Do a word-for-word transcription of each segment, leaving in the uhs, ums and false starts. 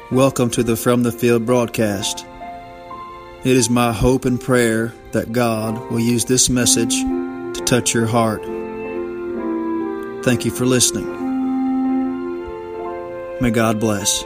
Welcome to the From the Field broadcast. It is my hope and prayer that God will use this message to touch your heart. Thank you for listening. May God bless.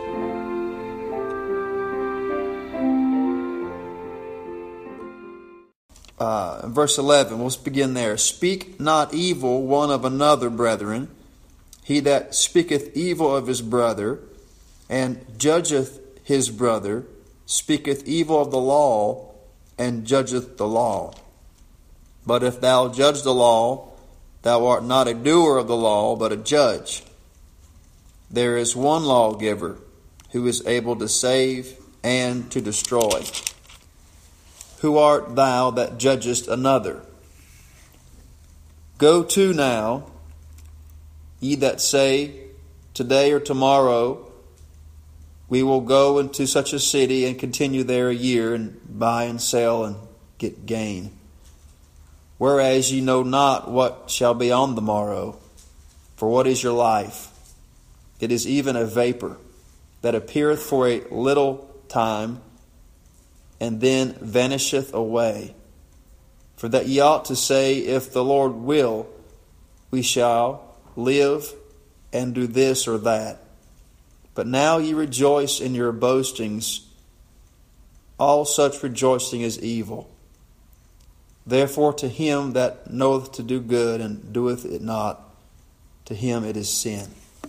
Uh, verse eleven, let's begin there. Speak not evil one of another, brethren. He that speaketh evil of his brother, and judgeth his brother, speaketh evil of the law, and judgeth the law. But if thou judge the law, thou art not a doer of the law, but a judge. There is one lawgiver, who is able to save and to destroy. Who art thou that judgest another? Go to now, ye that say, today or tomorrow, we will go into such a city and continue there a year and buy and sell and get gain. Whereas ye know not what shall be on the morrow. For what is your life? It is even a vapor that appeareth for a little time and then vanisheth away. For that ye ought to say, if the Lord will, we shall live and do this or that. But now ye rejoice in your boastings. All such rejoicing is evil. Therefore to him that knoweth to do good and doeth it not, to him it is sin.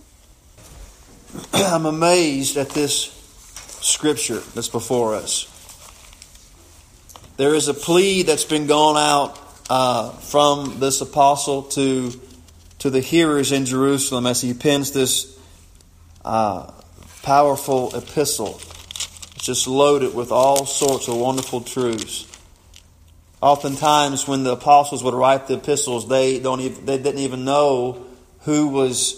I'm amazed at this scripture that's before us. There is a plea that's been gone out uh, from this apostle to, to the hearers in Jerusalem as he pens this Uh, powerful epistle. It's just loaded with all sorts of wonderful truths. Oftentimes, when the apostles would write the epistles, they don't even, they didn't even know who was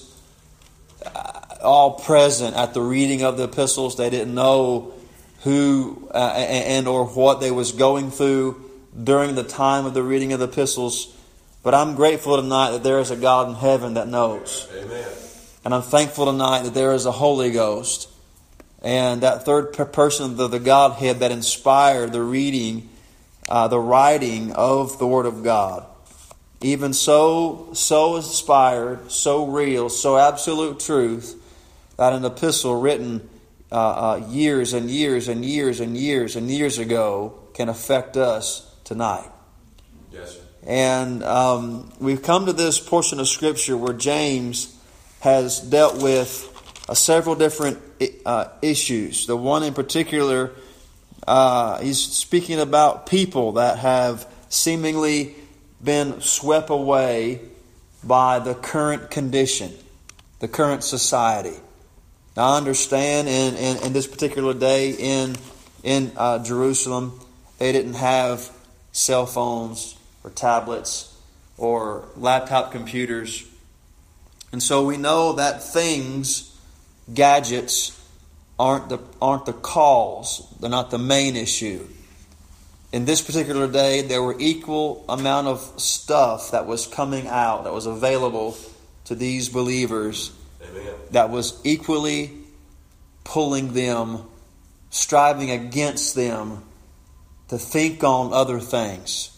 all present at the reading of the epistles. They didn't know who uh, and or what they was going through during the time of the reading of the epistles. But I'm grateful tonight that there is a God in heaven that knows. Amen. And I'm thankful tonight that there is a Holy Ghost and that third person of the Godhead that inspired the reading, uh, the writing of the Word of God. Even so, so inspired, so real, so absolute truth that an epistle written uh, uh, years and years and years and years and years ago can affect us tonight. Yes, sir. And um, we've come to this portion of Scripture where James has dealt with uh, several different uh, issues. The one in particular, uh, he's speaking about people that have seemingly been swept away by the current condition, the current society. Now I understand in, in, in this particular day in, in uh, Jerusalem, they didn't have cell phones or tablets or laptop computers. And so we know that things, gadgets, aren't the aren't the cause. They're not the main issue. In this particular day, there were equal amount of stuff that was coming out, that was available to these believers. Amen. That was equally pulling them, striving against them to think on other things.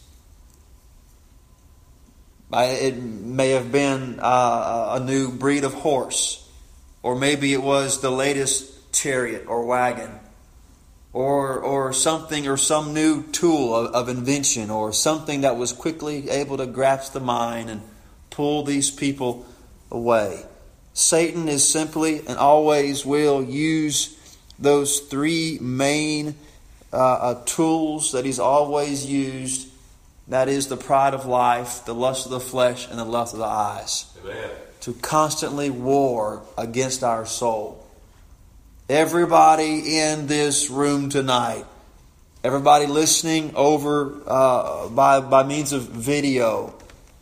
It may have been uh, a new breed of horse, or maybe it was the latest chariot or wagon, or or something, or some new tool of, of invention, or something that was quickly able to grasp the mind and pull these people away. Satan is simply and always will use those three main uh, uh, tools that he's always used. That is the pride of life, the lust of the flesh, and the lust of the eyes. Amen. To constantly war against our soul. Everybody in this room tonight, everybody listening over uh, by, by means of video,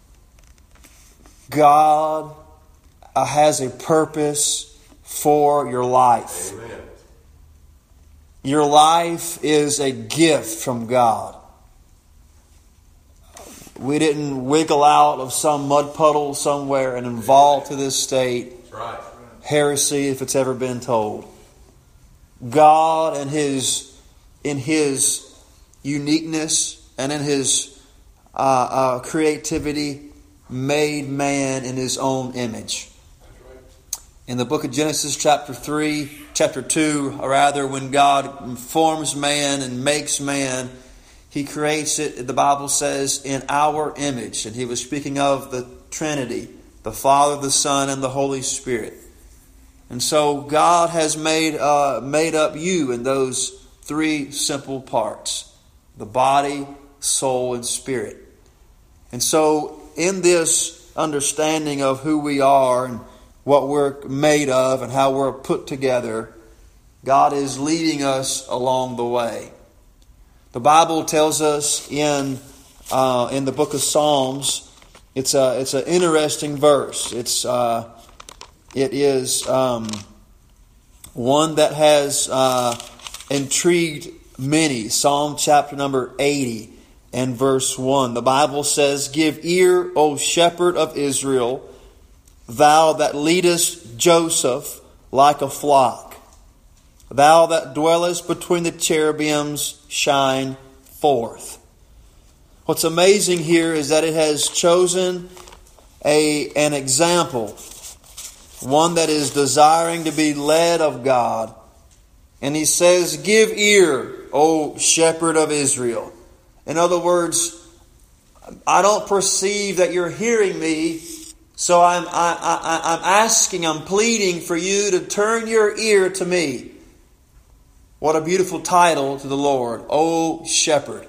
God uh, has a purpose for your life. Amen. Your life is a gift from God. We didn't wiggle out of some mud puddle somewhere and evolve to this state. Right. Heresy, if it's ever been told. God and His in His uniqueness and in His uh, uh, creativity made man in His own image. In the book of Genesis chapter three, chapter two, or rather, when God forms man and makes man, He creates it, the Bible says, in our image. And He was speaking of the Trinity, the Father, the Son, and the Holy Spirit. And so God has made uh, made up you in those three simple parts: the body, soul, and spirit. And so in this understanding of who we are and what we're made of and how we're put together, God is leading us along the way. The Bible tells us in uh, in the book of Psalms, it's a it's an interesting verse. It's uh, it is um, one that has uh, intrigued many. Psalm chapter number eighty and verse one. The Bible says, "Give ear, O shepherd of Israel, thou that leadest Joseph like a flock. Thou that dwellest between the cherubims, shine forth." What's amazing here is that it has chosen a an example, one that is desiring to be led of God. And He says, "Give ear, O shepherd of Israel." In other words, I don't perceive that you're hearing me, so I'm, I, I, I'm asking, I'm pleading for you to turn your ear to me. What a beautiful title to the Lord, O Shepherd.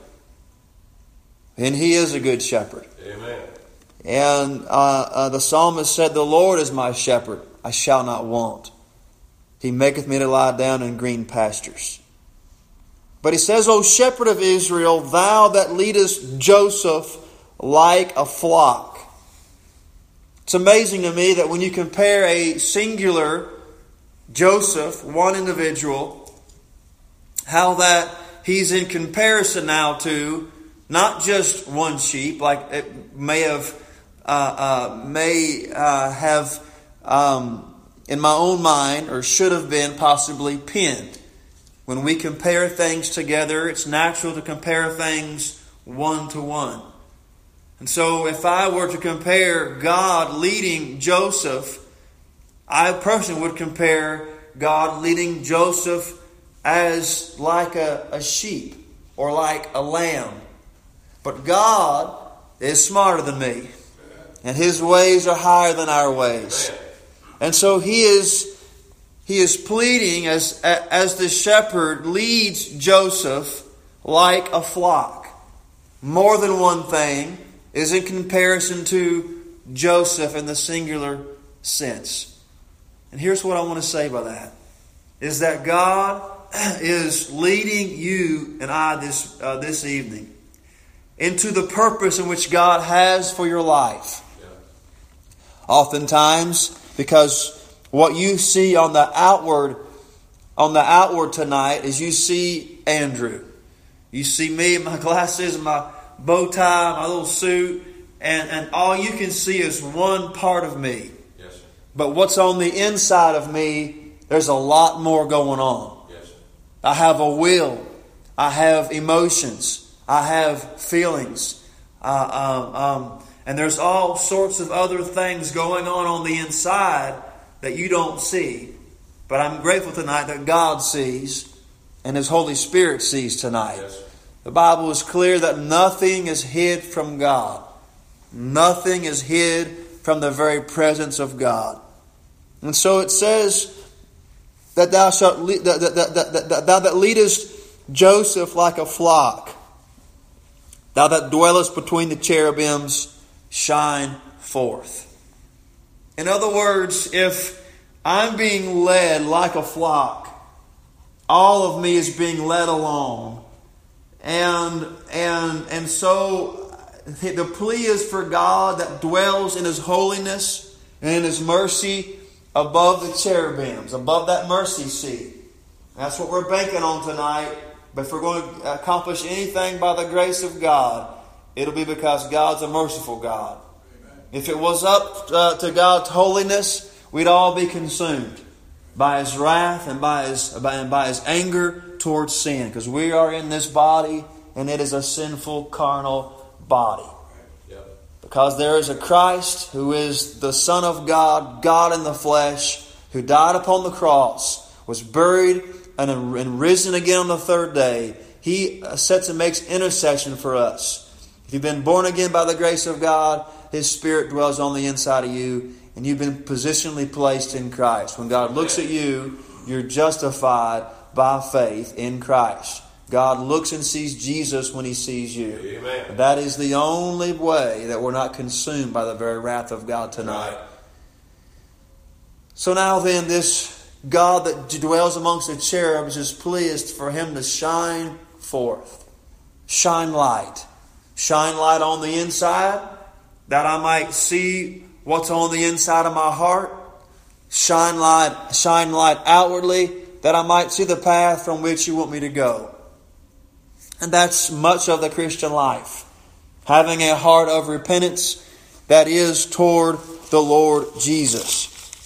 And He is a good shepherd. Amen. And uh, uh, the psalmist said, "The Lord is my shepherd, I shall not want. He maketh me to lie down in green pastures." But He says, "O shepherd of Israel, thou that leadest Joseph like a flock." It's amazing to me that when you compare a singular Joseph, one individual, how that he's in comparison now to not just one sheep, like it may have uh, uh, may uh, have um, in my own mind, or should have been possibly penned. When we compare things together, it's natural to compare things one to one. And so if I were to compare God leading Joseph, I personally would compare God leading Joseph as like a, a sheep or like a lamb. But God is smarter than me, and His ways are higher than our ways. And so He is He is pleading as, as the shepherd leads Joseph like a flock. More than one thing is in comparison to Joseph in the singular sense. And here's what I want to say by that. Is that God is leading you and I this uh, this evening into the purpose in which God has for your life. Yeah. Oftentimes, because what you see on the outward on the outward tonight is you see Andrew. You see me in my glasses and my bow tie, my little suit, and, and all you can see is one part of me. Yes, sir. But what's on the inside of me, there's a lot more going on. Yes, sir. I have a will. I have emotions. I have feelings. Uh, um, um, and there's all sorts of other things going on on the inside that you don't see. But I'm grateful tonight that God sees and His Holy Spirit sees tonight. Yes. The Bible is clear that nothing is hid from God. Nothing is hid from the very presence of God. And so it says that thou shalt lead, that, that, that, that, that thou that leadest Joseph like a flock, thou that dwellest between the cherubims, shine forth. In other words, if I'm being led like a flock, all of me is being led along. And and and so the plea is for God that dwells in His holiness and in His mercy above the cherubims, above that mercy seat. That's what we're banking on tonight. But if we're going to accomplish anything by the grace of God, it'll be because God's a merciful God. Amen. If it was up uh, to God's holiness, we'd all be consumed. by His wrath and by His, by, and by His anger towards sin. Because we are in this body, and it is a sinful, carnal body. Because there is a Christ who is the Son of God, God in the flesh, who died upon the cross, was buried, and, and risen again on the third day. He sets and makes intercession for us. If you've been born again by the grace of God, His Spirit dwells on the inside of you, and you've been positionally placed in Christ. When God looks at you, you're justified by faith in Christ. God looks and sees Jesus when He sees you. Amen. That is the only way that we're not consumed by the very wrath of God tonight. Right. So now then, this God that dwells amongst the cherubs is pleased for Him to shine forth. Shine light. Shine light on the inside, that I might see what's on the inside of my heart. Shine light, shine light outwardly, that I might see the path from which You want me to go. And that's much of the Christian life. Having a heart of repentance that is toward the Lord Jesus.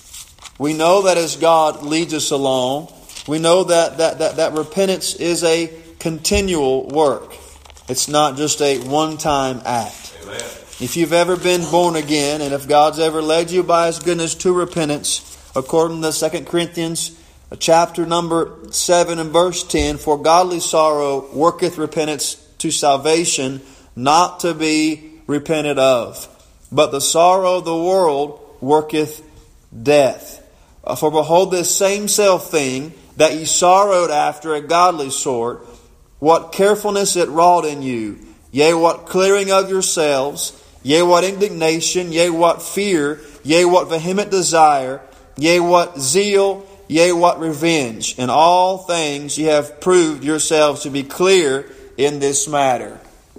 We know that as God leads us along, we know that that, that, that repentance is a continual work. It's not just a one-time act. Amen. If you've ever been born again, and if God's ever led you by His goodness to repentance, according to Second Corinthians chapter number seven and verse ten, for godly sorrow worketh repentance to salvation, not to be repented of. But the sorrow of the world worketh death. For behold, this same self thing that ye sorrowed after a godly sort, what carefulness it wrought in you, yea, what clearing of yourselves, yea, what indignation, yea, what fear, yea, what vehement desire, yea, what zeal, yea, what revenge. In all things ye have proved yourselves to be clear in this matter.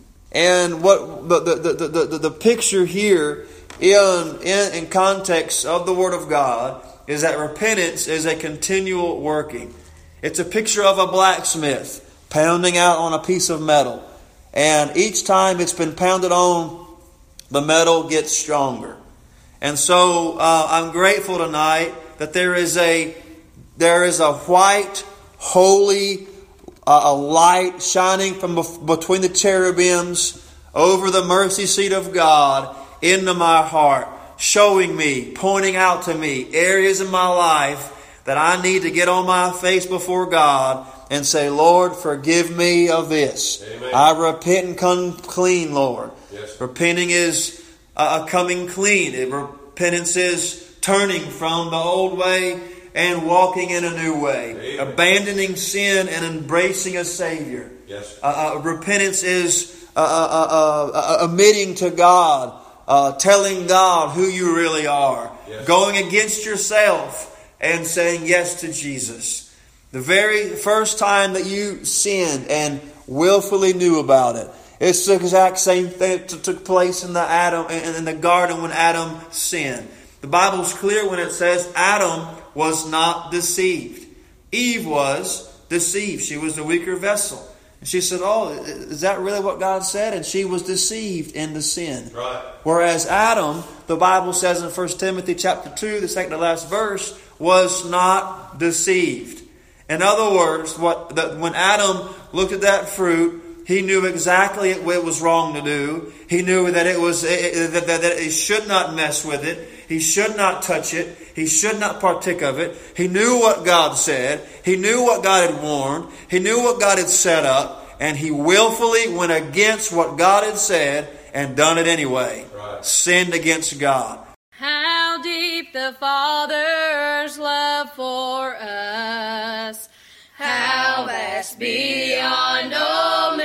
And what the the the the, the, the picture here in, in in context of the Word of God is that repentance is a continual working. It's a picture of a blacksmith pounding out on a piece of metal. And each time it's been pounded on, the metal gets stronger. And so uh, I'm grateful tonight that there is a there is a white, holy uh, a light shining from bef- between the cherubims over the mercy seat of God into my heart, showing me, pointing out to me areas in my life that I need to get on my face before God and say, Lord, forgive me of this. Amen. I repent and come clean, Lord. Yes. Repenting is uh, coming clean. Repentance is turning from the old way and walking in a new way. Amen. Abandoning sin and embracing a Savior. Yes. Uh, uh, repentance is uh, uh, uh, uh, admitting to God, uh, telling God who you really are. Yes. Going against yourself and saying yes to Jesus. The very first time that you sinned and willfully knew about it, it's the exact same thing that took place in the Adam in the garden when Adam sinned. The Bible's clear when it says Adam was not deceived. Eve was deceived. She was the weaker vessel. And she said, oh, is that really what God said? And she was deceived into sin. Right. Whereas Adam, the Bible says in First Timothy chapter two, the second to last verse, was not deceived. In other words, what the, when Adam looked at that fruit, he knew exactly what was wrong to do. He knew that it was that, that, that he should not mess with it. He should not touch it. He should not partake of it. He knew what God said. He knew what God had warned. He knew what God had set up. And he willfully went against what God had said and done it anyway. Right. Sinned against God. How deep the Father's love for us, how vast beyond all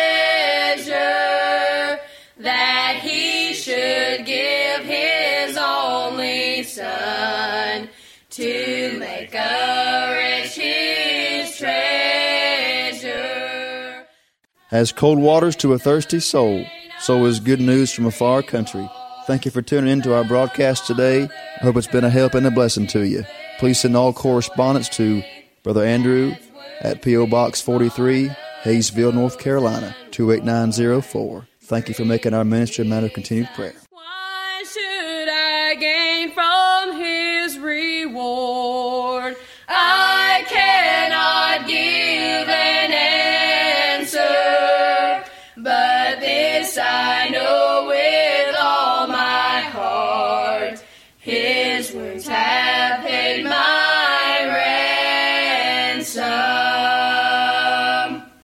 measure, that He should give His only Son to make a rich His treasure. As cold waters to a thirsty soul, so is good news from a far country. Thank you for tuning in to our broadcast today. I hope it's been a help and a blessing to you. Please send all correspondence to Brother Andrew at P O Box forty-three, Hayesville, North Carolina, two eight nine zero four. Thank you for making our ministry a matter of continued prayer. Why should I gain from His reward? protect